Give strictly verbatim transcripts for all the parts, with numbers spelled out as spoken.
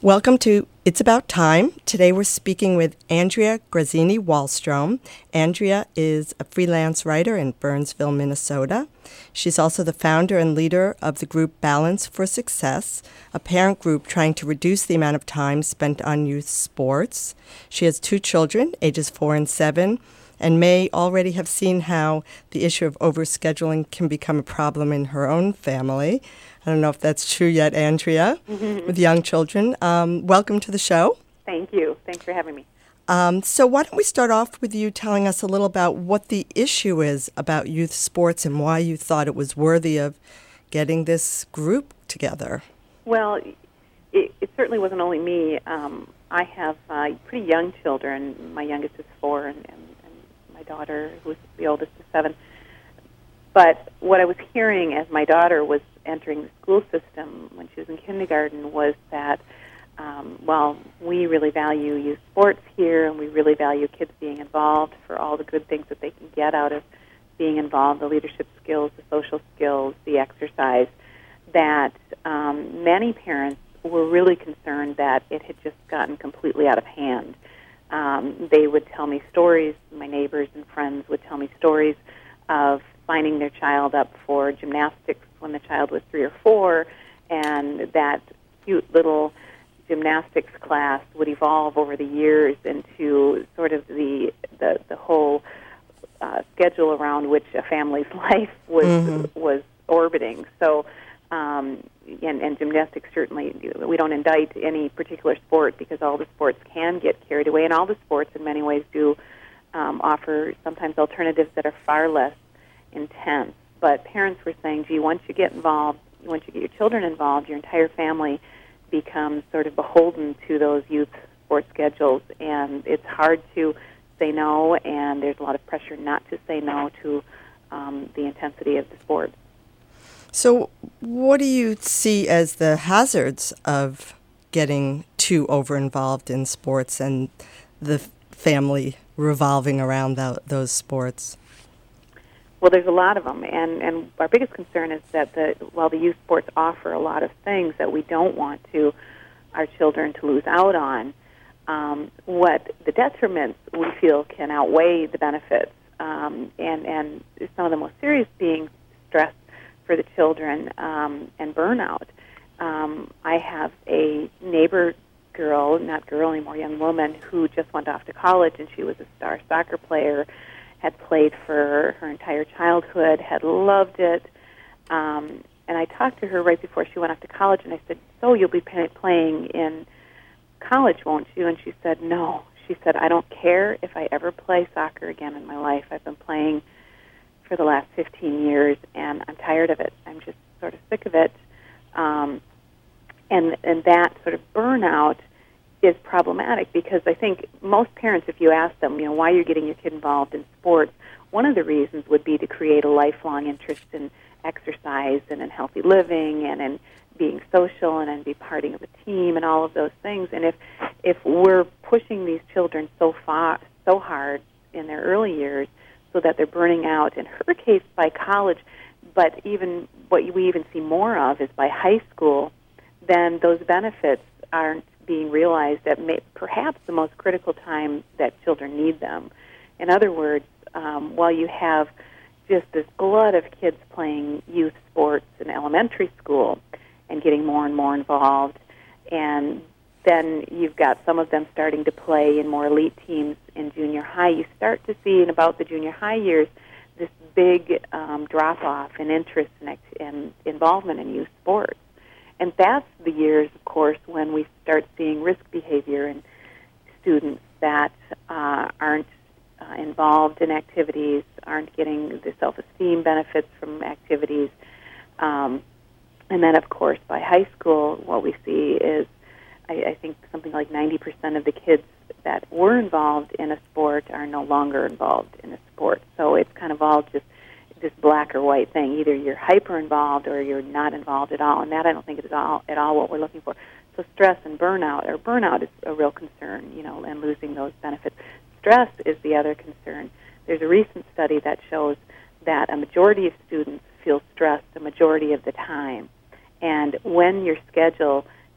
Welcome to It's About Time. Today we're speaking with Andrea Grazzini Wahlstrom. Andrea is a freelance writer in Burnsville, Minnesota. She's also the founder and leader of the group Balance for Success, a parent group trying to reduce the amount of time spent on youth sports. She has two children, ages four and seven, and may already have seen how the issue of overscheduling can become a problem in her own family. I don't know if that's true yet, Andrea, mm-hmm. with young children. Um, welcome to the show. Thank you. Thanks for having me. Um, so why don't we start off with you telling us a little about what the issue is about youth sports and why you thought it was worthy of getting this group together. Well, it, it certainly wasn't only me. Um, I have uh, pretty young children. My youngest is four, and, and, and my daughter, who's the oldest, is seven. But what I was hearing as my daughter was entering the school system when she was in kindergarten was that, um, well, we really value youth sports here, and we really value kids being involved for all the good things that they can get out of being involved, the leadership skills, the social skills, the exercise, that um, many parents were really concerned that it had just gotten completely out of hand. Um, they would tell me stories, my neighbors and friends would tell me stories of signing their child up for gymnastics when the child was three or four, and that cute little gymnastics class would evolve over the years into sort of the the, the whole uh, schedule around which a family's life was mm-hmm. was orbiting. So, um, and, and gymnastics certainly, we don't indict any particular sport because all the sports can get carried away, and all the sports in many ways do um, offer sometimes alternatives that are far less intense. But parents were saying, gee, once you get involved, once you get your children involved, your entire family becomes sort of beholden to those youth sports schedules, and it's hard to say no, and there's a lot of pressure not to say no to um, the intensity of the sport. So what do you see as the hazards of getting too over-involved in sports and the family revolving around the, those sports? Well, there's a lot of them, and, and our biggest concern is that the, while the youth sports offer a lot of things that we don't want to our children to lose out on, um, what the detriments we feel can outweigh the benefits, um, and, and some of the most serious being stress for the children um, and burnout. Um, I have a neighbor girl, not girl anymore, young woman, who just went off to college, and she was a star soccer player, had played for her entire childhood, had loved it. Um, and I talked to her right before she went off to college, and I said, so you'll be pay- playing in college, won't you? And she said, no. She said, I don't care if I ever play soccer again in my life. I've been playing for the last fifteen years, and I'm tired of it. I'm just sort of sick of it. Um, and, and that sort of burnout is problematic because I think most parents, if you ask them, you know, why you're getting your kid involved in sports, one of the reasons would be to create a lifelong interest in exercise and in healthy living and in being social and in be part of a team and all of those things. And if if we're pushing these children so far, so hard in their early years so that they're burning out, in her case by college, but even what we even see more of is by high school, then those benefits aren't being realized at may, perhaps the most critical time that children need them. In other words, um, while you have just this glut of kids playing youth sports in elementary school and getting more and more involved, and then you've got some of them starting to play in more elite teams in junior high, you start to see in about the junior high years this big um, drop-off in interest and, and involvement in youth sports. And that's the years, of course, when we start seeing risk behavior in students that uh, aren't uh, involved in activities, aren't getting the self-esteem benefits from activities. Um, and then, of course, by high school, what we see is, I, I think, something like ninety percent of the kids that were involved in a sport are no longer involved in a sport. So it's kind of all just this black or white thing. Either you're hyper involved or you're not involved at all, and that I don't think is all at all what we're looking for. So stress and burnout, or burnout is a real concern, you know, and losing those benefits. Stress is the other concern. There's a recent study that shows that a majority of students feel stressed the majority of the time. And when your schedule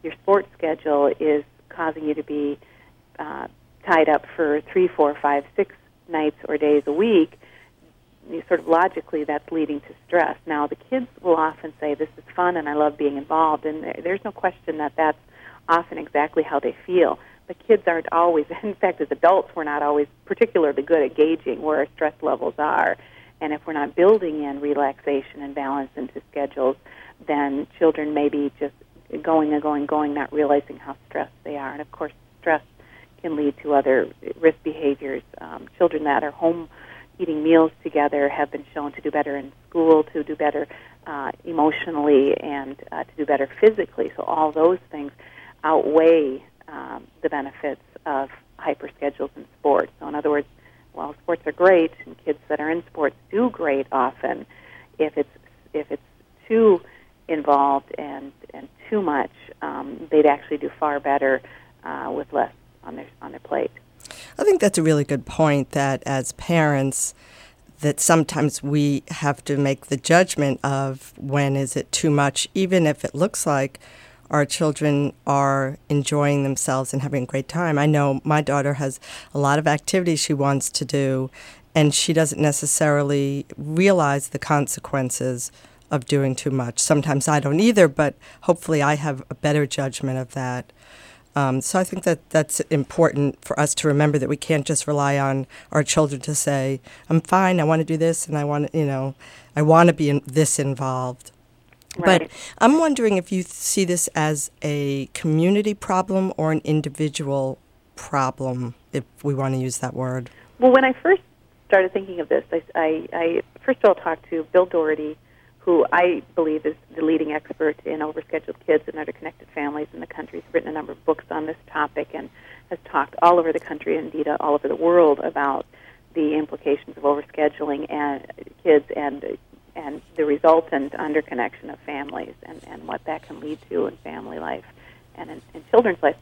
your sports schedule is causing you to be uh, tied up for three, four, five, six nights or days a week, you sort of logically that's leading to stress. Now, the kids will often say, this is fun and I love being involved, and there's no question that that's often exactly how they feel. But kids aren't always, in fact, as adults, we're not always particularly good at gauging where our stress levels are. And if we're not building in relaxation and balance into schedules, then children may be just going and going, going, not realizing how stressed they are. And, of course, stress can lead to other risk behaviors. Um, children that are home eating meals together have been shown to do better in school, to do better uh, emotionally, and uh, to do better physically. So all those things outweigh um, the benefits of hyper schedules in sports. So in other words, while sports are great and kids that are in sports do great often, if it's if it's too involved and, and too much, um, they'd actually do far better uh, with less on their on their plate. I think that's a really good point, that as parents, that sometimes we have to make the judgment of when is it too much, even if it looks like our children are enjoying themselves and having a great time. I know my daughter has a lot of activities she wants to do, and she doesn't necessarily realize the consequences of doing too much. Sometimes I don't either, but hopefully I have a better judgment of that. Um, so I think that that's important for us to remember, that we can't just rely on our children to say, I'm fine, I want to do this, and I want to, you know, I want to be in this involved. Right. But I'm wondering if you see this as a community problem or an individual problem, if we want to use that word. Well, when I first started thinking of this, I, I, I first of all talked to Bill Doherty, who I believe is the leading expert in overscheduled kids and underconnected families in the country. He's written a number of books on this topic and has talked all over the country, and indeed all over the world, about the implications of overscheduling and kids and and the resultant underconnection of families and, and what that can lead to in family life and in, in children's life.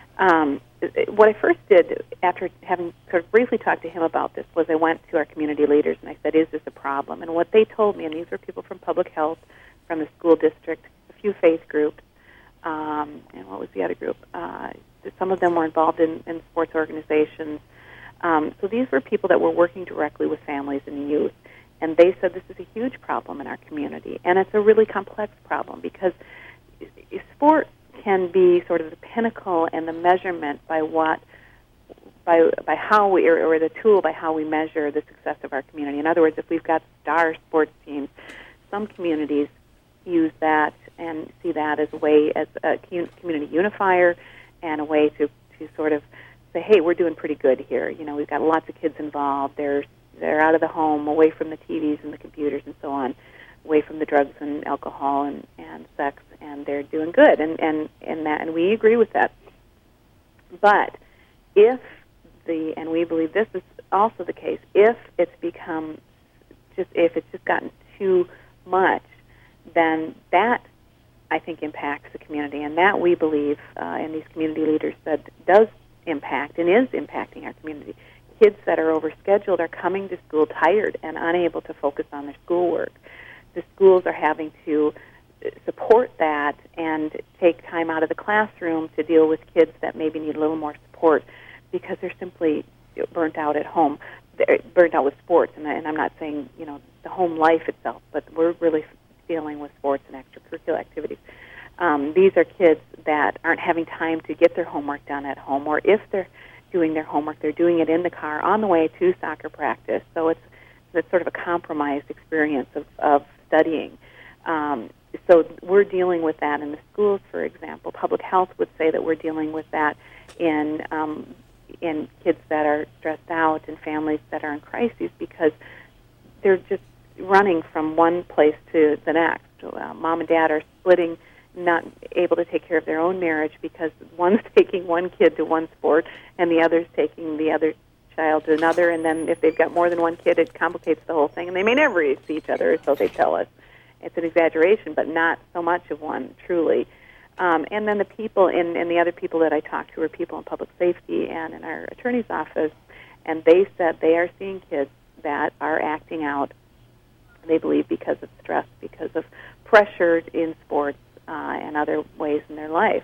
Um, what I first did, after having sort of briefly talked to him about this, was I went to our community leaders and I said, is this a problem? And what they told me, and these were people from public health, from the school district, a few faith groups, um, and what was the other group? Uh, some of them were involved in, in sports organizations. Um, so these were people that were working directly with families and youth. And they said this is a huge problem in our community. And it's a really complex problem because sport can be sort of the pinnacle and the measurement by what, by by how we, or, or the tool by how we measure the success of our community. In other words, if we've got star sports teams, some communities use that and see that as a way, as a community unifier and a way to, to sort of say, hey, we're doing pretty good here. You know, we've got lots of kids involved. They're, they're out of the home, away from the T Vs and the computers and so on, away from the drugs and alcohol and, and sex, and they're doing good, and, and, and that, and we agree with that. But if the, and we believe this is also the case, if it's become just, if it's just gotten too much, then that, I think, impacts the community, and that we believe, uh, and these community leaders said, does impact and is impacting our community. Kids that are overscheduled are coming to school tired and unable to focus on their schoolwork. The schools are having to support that and take time out of the classroom to deal with kids that maybe need a little more support because they're simply burnt out at home, they're burnt out with sports. And, and I'm not saying, you know, the home life itself, but we're really dealing with sports and extracurricular activities. Um, these are kids that aren't having time to get their homework done at home, or if they're doing their homework, they're doing it in the car on the way to soccer practice. So it's, it's sort of a compromised experience of, of studying. Um, so we're dealing with that in the schools, for example. Public health would say that we're dealing with that in um, in kids that are stressed out and families that are in crises because they're just running from one place to the next. Uh, mom and dad are splitting, not able to take care of their own marriage because one's taking one kid to one sport and the other's taking the other child to another, and then if they've got more than one kid, it complicates the whole thing, and they may never see each other, so they tell us. It's an exaggeration, but not so much of one, truly. Um, and then the people, in, and the other people that I talked to are people in public safety and in our attorney's office, and they said they are seeing kids that are acting out, they believe, because of stress, because of pressure in sports uh, and other ways in their life.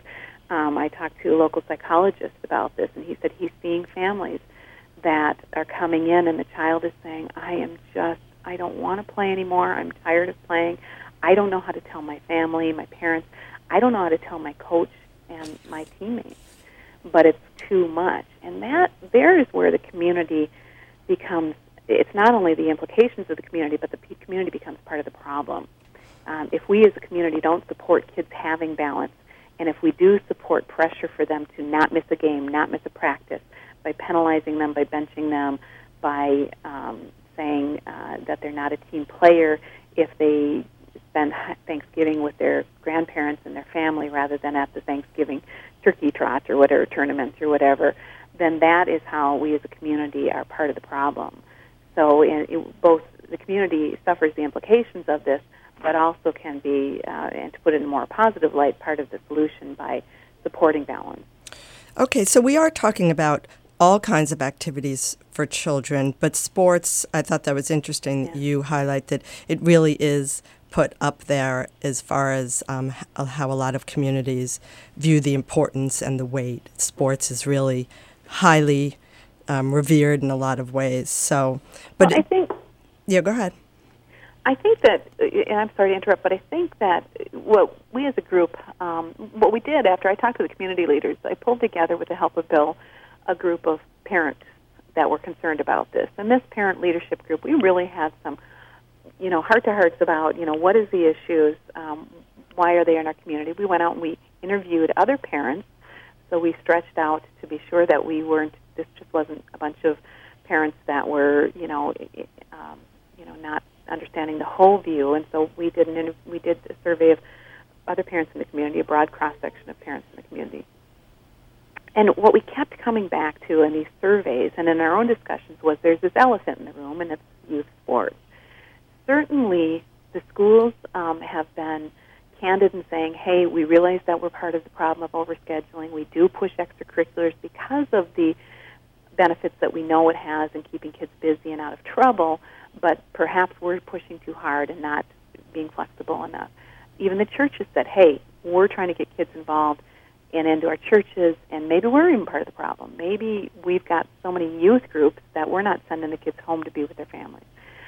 Um, I talked to a local psychologist about this, and he said he's seeing families that are coming in, and the child is saying, I am just, I don't want to play anymore. I'm tired of playing. I don't know how to tell my family, my parents. I don't know how to tell my coach and my teammates, but it's too much. And that there is where the community becomes, it's not only the implications of the community, but the community becomes part of the problem. Um, if we as a community don't support kids having balance, and if we do support pressure for them to not miss a game, not miss a practice, by penalizing them, by benching them, by um, saying uh, that they're not a team player if they spend Thanksgiving with their grandparents and their family rather than at the Thanksgiving turkey trot or whatever, tournaments or whatever, then that is how we as a community are part of the problem. So in, it, both the community suffers the implications of this, but also can be, uh, and to put it in a more positive light, part of the solution by supporting balance. Okay, so we are talking about all kinds of activities for children, but sports, I thought that was interesting that Yeah. you highlight that it really is put up there as far as um, h- how a lot of communities view the importance and the weight. Sports is really highly um, revered in a lot of ways. So, but well, I think, yeah, go ahead. I think that, and I'm sorry to interrupt, but I think that what we as a group, um, what we did after I talked to the community leaders, I pulled together with the help of Bill a group of parents that were concerned about this. And this parent leadership group, we really had some, you know, heart-to-hearts about, you know, what is the issues, um, why are they in our community. We went out and we interviewed other parents, so we stretched out to be sure that we weren't, this just wasn't a bunch of parents that were, you know, um, you know, not understanding the whole view. And so we did an, we did a survey of other parents in the community, a broad cross-section of parents in the community. And what we kept coming back to in these surveys and in our own discussions was there's this elephant in the room, and it's youth sports. Certainly, the schools um, have been candid in saying, hey, we realize that we're part of the problem of overscheduling. We do push extracurriculars because of the benefits that we know it has in keeping kids busy and out of trouble, but perhaps we're pushing too hard and not being flexible enough. Even the churches said, hey, we're trying to get kids involved and into our churches, and maybe we're even part of the problem. Maybe we've got so many youth groups that we're not sending the kids home to be with their families.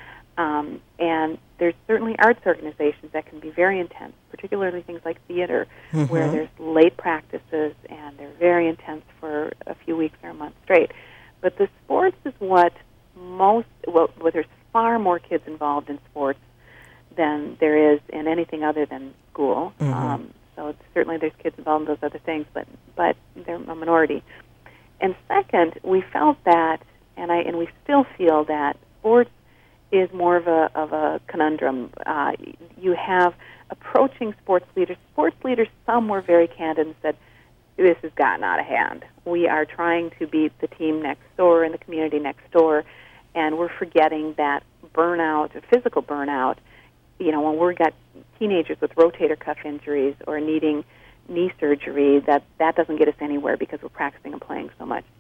Um, and there's certainly arts organizations that can be very intense, particularly things like theater, mm-hmm. where there's late practices and they're very intense for a few weeks or a month straight. But the sports is what most, well, well there's far more kids involved in sports than there is in anything other than school. Mm-hmm. Um, so it's, certainly there's kids involved in those other things, but but they're a minority. And second, we felt that, and I and we still feel that sports is more of a of a conundrum. Uh, you have approaching sports leaders. Sports leaders, some were very candid and said, "This has gotten out of hand. We are trying to beat the team next door in the community next door, and we're forgetting that burnout, physical burnout. You know, when we've got teenagers with rotator cuff injuries or needing knee surgery, that that doesn't get us anywhere because we're practicing and playing so much."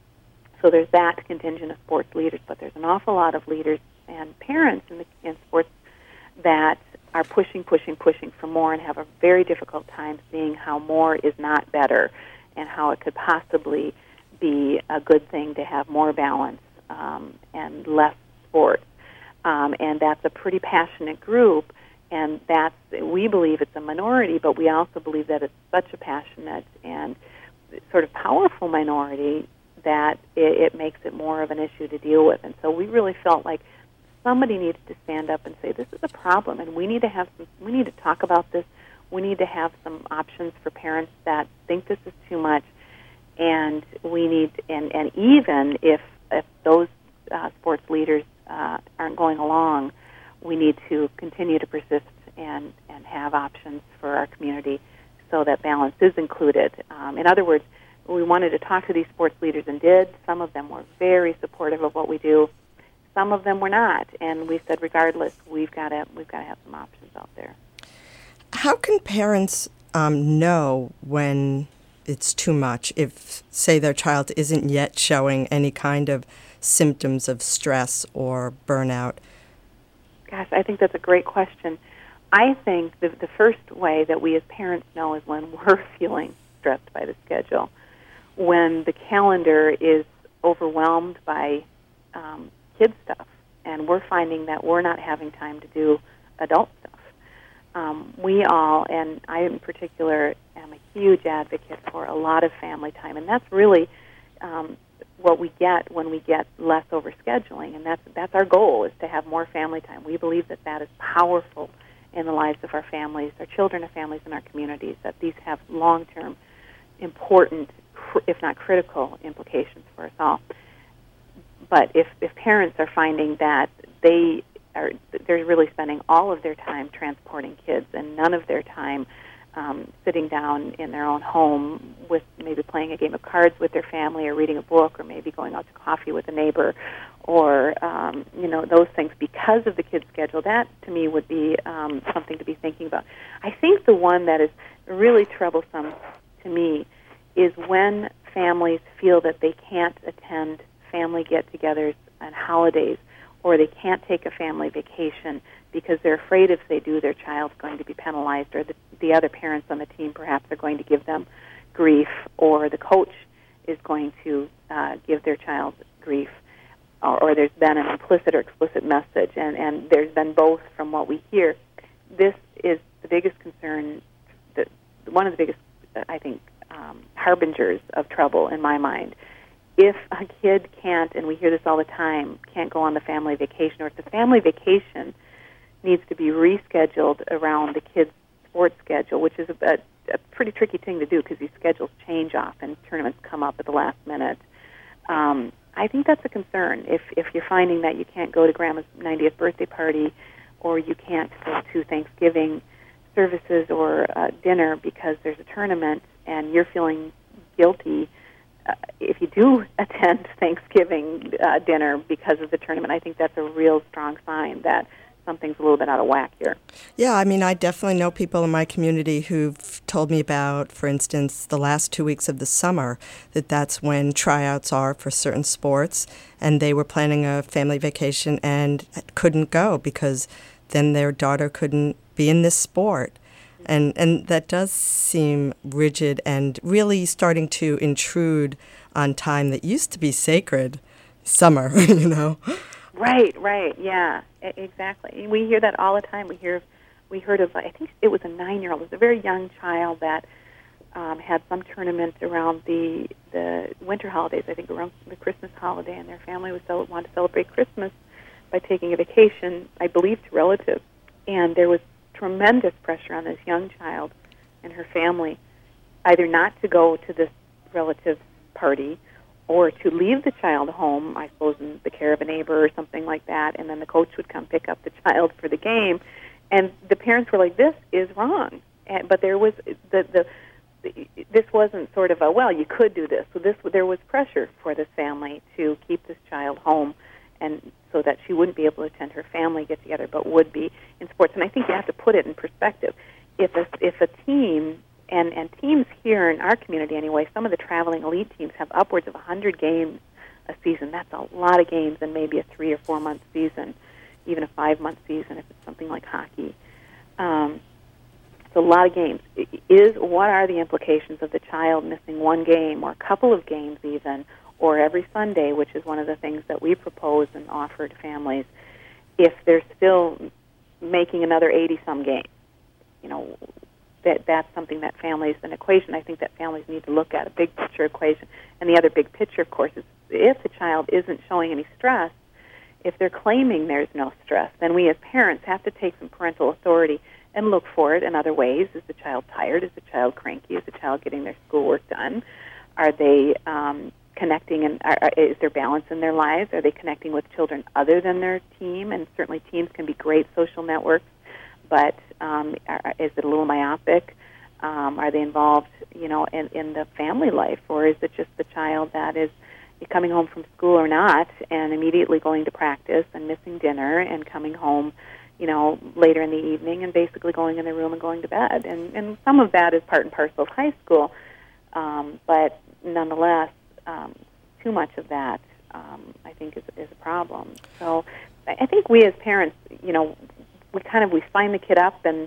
So there's that contingent of sports leaders, but there's an awful lot of leaders and parents in, the, in sports that are pushing, pushing, pushing for more and have a very difficult time seeing how more is not better and how it could possibly be a good thing to have more balance um, and less sports. Um, and that's a pretty passionate group, and that's, we believe it's a minority, but we also believe that it's such a passionate and sort of powerful minority that it, it makes it more of an issue to deal with. And so we really felt like somebody needs to stand up and say, this is a problem, and we need to have some, we need to talk about this. We need to have some options for parents that think this is too much, and we need, and, and even if, if those uh, sports leaders uh, aren't going along, we need to continue to persist and, and have options for our community so that balance is included. Um, in other words, we wanted to talk to these sports leaders and did. Some of them were very supportive of what we do. Some of them were not, and we said, regardless, we've got to we've got to have some options out there. How can parents um, know when it's too much? If, say, their child isn't yet showing any kind of symptoms of stress or burnout? Gosh, I think that's a great question. I think the, the first way that we as parents know is when we're feeling stressed by the schedule. When the calendar is overwhelmed by um, kid stuff, and we're finding that we're not having time to do adult stuff. Um, we all, and I in particular, am a huge advocate for a lot of family time, and that's really um, what we get when we get less overscheduling, and that's that's our goal, is to have more family time. We believe that that is powerful in the lives of our families, our children, our families, and our communities, that these have long-term, important, if not critical, implications for us all. But if, if parents are finding that they are they're really spending all of their time transporting kids and none of their time um, sitting down in their own home with maybe playing a game of cards with their family or reading a book or maybe going out to coffee with a neighbor or, um, you know, those things because of the kids' schedule, that to me would be um, something to be thinking about. I think the one that is really troublesome to me is when families feel that they can't attend family get-togethers and holidays, or they can't take a family vacation because they're afraid if they do, their child's going to be penalized, or the, the other parents on the team perhaps are going to give them grief, or the coach is going to uh, give their child grief, or, or there's been an implicit or explicit message, and, and there's been both from what we hear. This is the biggest concern, that, one of the biggest, I think, um, harbingers of trouble in my mind. If a kid can't, and we hear this all the time, can't go on the family vacation, or if the family vacation needs to be rescheduled around the kid's sports schedule, which is a, a pretty tricky thing to do because these schedules change often, tournaments come up at the last minute. Um, I think that's a concern. If if you're finding that you can't go to Grandma's ninetieth birthday party, or you can't go to Thanksgiving services or uh, dinner because there's a tournament, and you're feeling guilty. Uh, if you do attend Thanksgiving uh, dinner because of the tournament, I think that's a real strong sign that something's a little bit out of whack here. Yeah, I mean, I definitely know people in my community who've told me about, for instance, the last two weeks of the summer, that that's when tryouts are for certain sports, and they were planning a family vacation and couldn't go because then their daughter couldn't be in this sport. And and that does seem rigid and really starting to intrude on time that used to be sacred, summer, you know. Right, right, yeah, exactly. We hear that all the time. We hear, we heard of, I think it was a nine-year-old, it was a very young child that um, had some tournament around the the winter holidays, I think around the Christmas holiday, and their family was cel- wanted to celebrate Christmas by taking a vacation, I believe, to relatives. And there was tremendous pressure on this young child and her family, either not to go to this relative's party or to leave the child home, I suppose in the care of a neighbor or something like that, and then the coach would come pick up the child for the game. And the parents were like, this is wrong. And, but there was, the, the, the this wasn't sort of a, well, you could do this. So this, there was pressure for this family to keep this child home, and so that she wouldn't be able to attend her family get-together, but would be in sports. And I think you have to put it in perspective. If a, if a team, and, and teams here in our community anyway, some of the traveling elite teams have upwards of one hundred games a season. That's a lot of games in maybe a three- or four-month season, even a five-month season if it's something like hockey. Um, it's a lot of games. Is, what are the implications of the child missing one game or a couple of games even, or every Sunday, which is one of the things that we propose and offer to families, if they're still making another eighty-some games? You know, that that's something that families, an equation I think that families need to look at, a big picture equation. And the other big picture, of course, is if the child isn't showing any stress, if they're claiming there's no stress, then we as parents have to take some parental authority and look for it in other ways. Is the child tired? Is the child cranky? Is the child getting their schoolwork done? Are they um, connecting, and are, is there balance in their lives? Are they connecting with children other than their team? And certainly teams can be great social networks, but um, are, is it a little myopic? Um, are they involved, you know, in, in the family life, or is it just the child that is coming home from school or not and immediately going to practice and missing dinner and coming home, you know, later in the evening and basically going in their room and going to bed? And, and some of that is part and parcel of high school, um, but nonetheless, um, too much of that, um, I think, is, is a problem. So I think we as parents, you know, we kind of, we sign the kid up and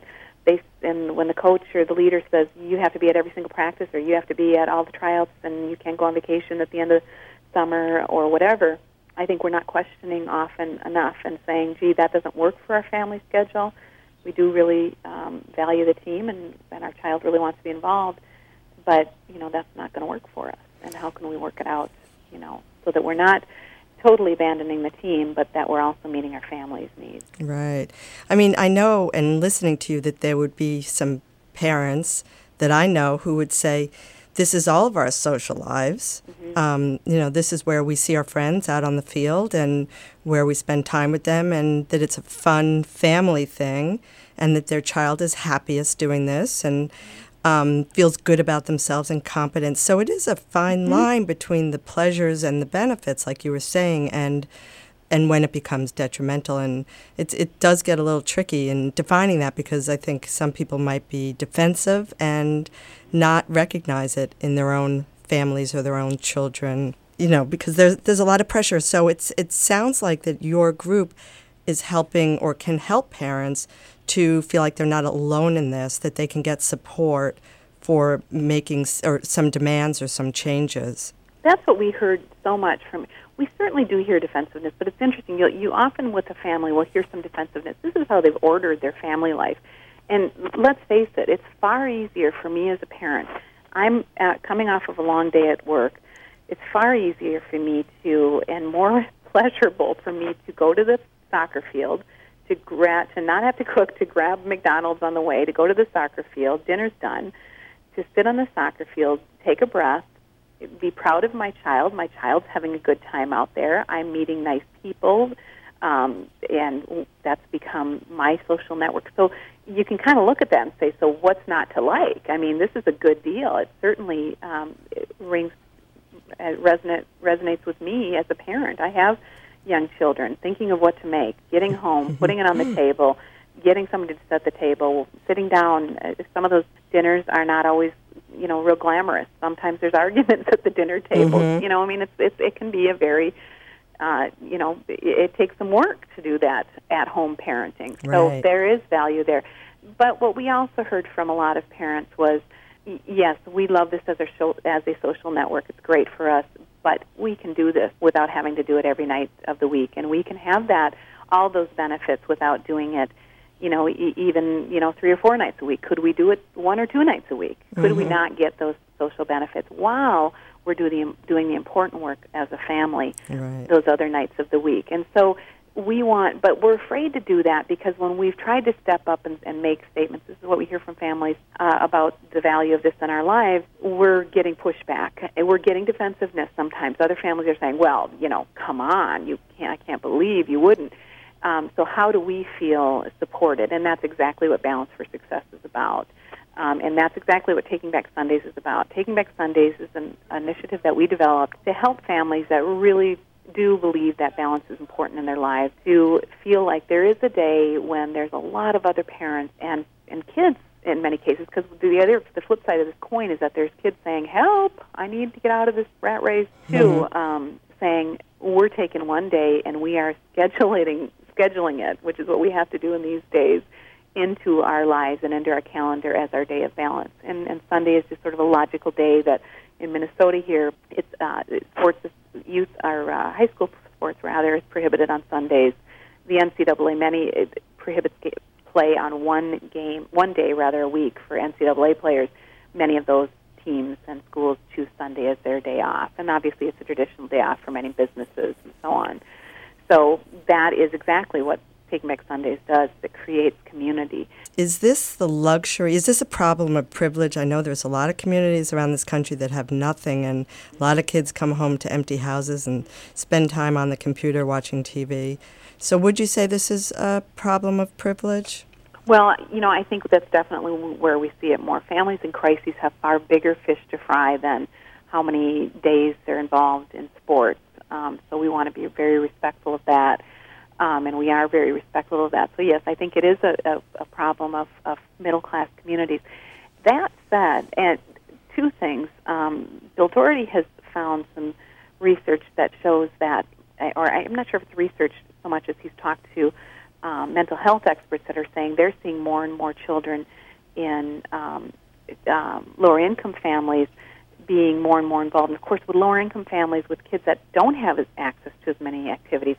they and when the coach or the leader says you have to be at every single practice or you have to be at all the tryouts and you can't go on vacation at the end of summer or whatever, I think we're not questioning often enough and saying, gee, that doesn't work for our family schedule. We do really um, value the team, and, and our child really wants to be involved, but, you know, that's not going to work for us. And how can we work it out, you know, so that we're not totally abandoning the team, but that we're also meeting our family's needs. Right. I mean, I know, and listening to you, that there would be some parents that I know who would say, this is all of our social lives. Mm-hmm. Um, you know, this is where we see our friends out on the field and where we spend time with them, and that it's a fun family thing, and that their child is happiest doing this and um, feels good about themselves and competent. So it is a fine mm-hmm. line between the pleasures and the benefits, like you were saying, and and when it becomes detrimental. And it, it does get a little tricky in defining that, because I think some people might be defensive and not recognize it in their own families or their own children, you know, because there's, there's a lot of pressure. So it's it sounds like that your group is helping or can help parents to feel like they're not alone in this, that they can get support for making or some demands or some changes. That's what we heard so much from. We certainly do hear defensiveness, but it's interesting. You, you often with a family will hear some defensiveness. This is how they've ordered their family life. And let's face it, it's far easier for me as a parent. I'm uh, coming off of a long day at work. It's far easier for me to, and more pleasurable for me to go to the soccer field, to gra- to not have to cook, to grab McDonald's on the way, to go to the soccer field, dinner's done, to sit on the soccer field, take a breath, be proud of my child. My child's having a good time out there. I'm meeting nice people, um, and that's become my social network. So you can kind of look at that and say, so what's not to like? I mean, this is a good deal. It certainly um, it rings, uh, resonate, resonates with me as a parent. I have young children, thinking of what to make, getting home, putting it on the table, getting somebody to set the table, sitting down. Uh, some of those dinners are not always, you know, real glamorous. Sometimes there's arguments at the dinner table. Mm-hmm. You know, I mean, it's, it's it can be a very, uh, you know, it, it takes some work to do that at-home parenting. So right. There is value there. But what we also heard from a lot of parents was, y- yes, we love this as a show, as a social network. It's great for us, but we can do this without having to do it every night of the week, and we can have that all those benefits without doing it. You know, e- even, you know, three or four nights a week. Could we do it one or two nights a week? Could mm-hmm. we not get those social benefits while we're do the, doing the important work as a family right. those other nights of the week? And so we want, but we're afraid to do that because when we've tried to step up and, and make statements, this is what we hear from families uh, about the value of this in our lives, we're getting pushback. And we're getting defensiveness sometimes. Other families are saying, well, you know, come on, you can't, I can't believe you wouldn't. Um, so how do we feel supported? And that's exactly what Balance for Success is about. Um, and that's exactly what Taking Back Sundays is about. Taking Back Sundays is an initiative that we developed to help families that really do believe that balance is important in their lives, to feel like there is a day when there's a lot of other parents and, and kids in many cases, because the other, the flip side of this coin is that there's kids saying, help, I need to get out of this rat race too, mm-hmm. um, saying, we're taking one day and we are scheduling scheduling it, which is what we have to do in these days, into our lives and into our calendar as our day of balance. And, and Sunday is just sort of a logical day that in Minnesota here, it's uh, sports, youth, our uh, high school sports rather, is prohibited on Sundays. The N C double A many it prohibits play on one game, one day rather a week for N C double A players. Many of those teams and schools choose Sunday as their day off, and obviously it's a traditional day off for many businesses and so on. So that is exactly what Taking Back Sundays does. It creates community. Is this the luxury? Is this a problem of privilege? I know there's a lot of communities around this country that have nothing, and a lot of kids come home to empty houses and spend time on the computer watching T V. So would you say this is a problem of privilege? Well, you know, I think that's definitely where we see it more. Families in crises have far bigger fish to fry than how many days they're involved in sports. Um, so we want to be very respectful of that, um, and we are very respectful of that. So, yes, I think it is a, a, a problem of, of middle-class communities. That said, and two things. Um, Bill Doherty has found some research that shows that, or I'm not sure if it's research so much as he's talked to um, mental health experts that are saying they're seeing more and more children in um, um, lower-income families being more and more involved. And, of course, with lower-income families, with kids that don't have as access to as many activities,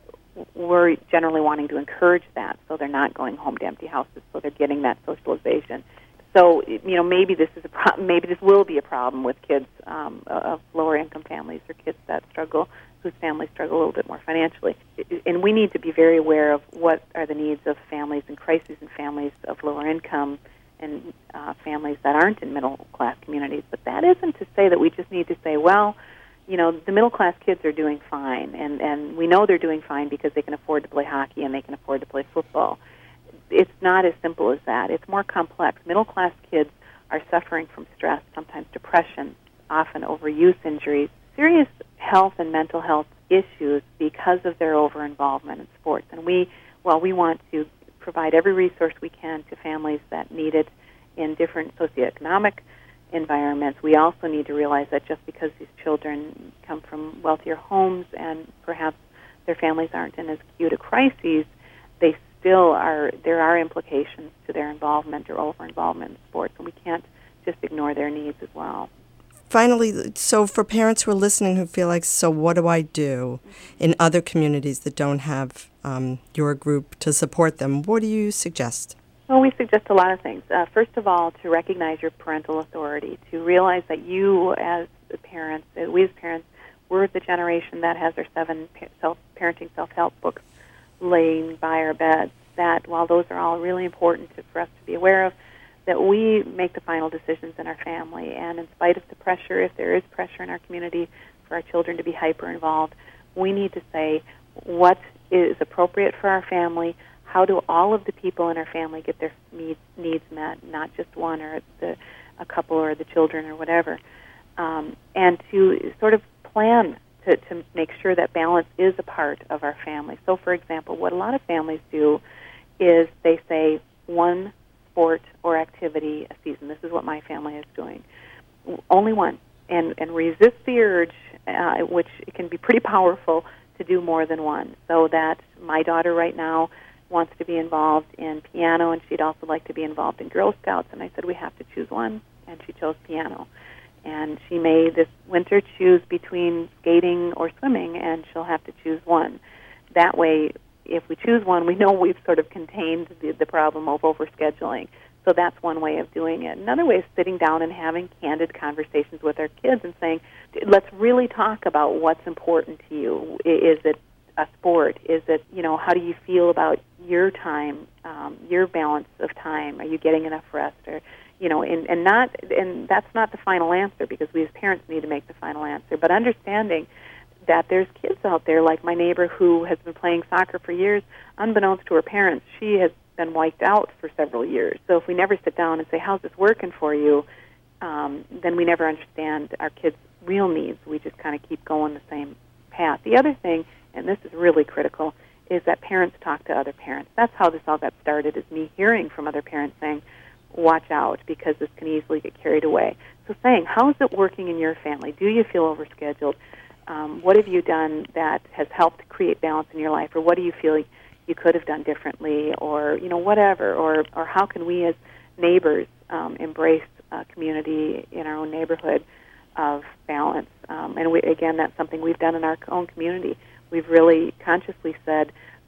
we're generally wanting to encourage that, so they're not going home to empty houses, so they're getting that socialization. So, you know, maybe this is a pro- maybe this will be a problem with kids um, of lower-income families or kids that struggle, whose families struggle a little bit more financially. And we need to be very aware of what are the needs of families and crises in families of lower income and uh, families that aren't in middle-class communities. But that isn't to say that we just need to say, well, you know, the middle-class kids are doing fine, and, and we know they're doing fine because they can afford to play hockey and they can afford to play football. It's not as simple as that. It's more complex. Middle-class kids are suffering from stress, sometimes depression, often overuse injuries, serious health and mental health issues because of their over-involvement in sports. And we, while we want to provide every resource we can to families that need it in different socioeconomic environments, we also need to realize that just because these children come from wealthier homes and perhaps their families aren't in as acute a crises, they still are, there are implications to their involvement or over-involvement in sports, and we can't just ignore their needs as well. Finally, so for parents who are listening who feel like, so what do I do in other communities that don't have um, your group to support them, what do you suggest? Well, we suggest a lot of things. Uh, first of all, to recognize your parental authority, to realize that you as parents, uh, we as parents, we're the generation that has our seven pa- self parenting self-help books laying by our beds, that while those are all really important to, for us to be aware of, that we make the final decisions in our family. And in spite of the pressure, if there is pressure in our community for our children to be hyper-involved, we need to say what is appropriate for our family. How do all of the people in our family get their needs met, not just one or the, a couple or the children or whatever, um, and to sort of plan to, to make sure that balance is a part of our family. So, for example, what a lot of families do is they say one sport or activity a season. This is what my family is doing. Only one. And, and resist the urge, uh, which can be pretty powerful, to do more than one. So that my daughter right now wants to be involved in piano, and she'd also like to be involved in Girl Scouts. And I said, we have to choose one, and she chose piano. And she may this winter choose between skating or swimming, and she'll have to choose one. That way, if we choose one, we know we've sort of contained the, the problem of overscheduling. So that's one way of doing it. Another way is sitting down and having candid conversations with our kids and saying, let's really talk about what's important to you. Is it a sport? Is it, you know, how do you feel about your time, um, your balance of time? Are you getting enough rest? Or, you know, and, and not, and that's not the final answer, because we as parents need to make the final answer. But understanding that there's kids out there, like my neighbor who has been playing soccer for years, unbeknownst to her parents, she has been wiped out for several years. So if we never sit down and say, how's this working for you, um, then we never understand our kids' real needs. We just kind of keep going the same path. The other thing, and this is really critical, is that parents talk to other parents. That's how this all got started, is me hearing from other parents saying, watch out, because this can easily get carried away. So saying, how is it working in your family? Do you feel overscheduled? Um, what have you done that has helped create balance in your life? Or what do you feel you could have done differently? Or, you know, whatever. Or, or how can we as neighbors um, embrace a community in our own neighborhood of balance? Um, and we, again, that's something we've done in our own community. We've really consciously said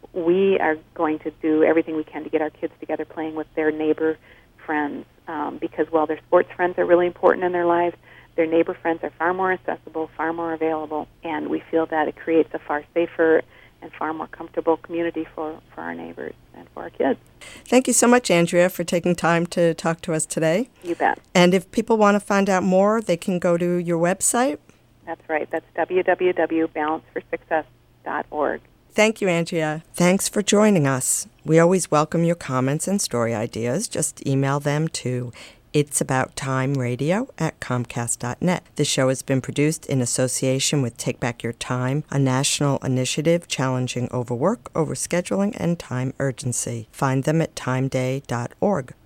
we are going to do everything we can to get our kids together playing with their neighbor friends, um, because while their sports friends are really important in their lives, their neighbor friends are far more accessible, far more available, and we feel that it creates a far safer and far more comfortable community for, for our neighbors and for our kids. Thank you so much, Andrea, for taking time to talk to us today. You bet. And if people want to find out more, they can go to your website. That's right. That's w w w dot balance for success dot org. Thank you, Andrea. Thanks for joining us. We always welcome your comments and story ideas. Just email them to itsabouttime.radio at comcast dot net. The show has been produced in association with Take Back Your Time, a national initiative challenging overwork, overscheduling, and time urgency. Find them at time day dot org.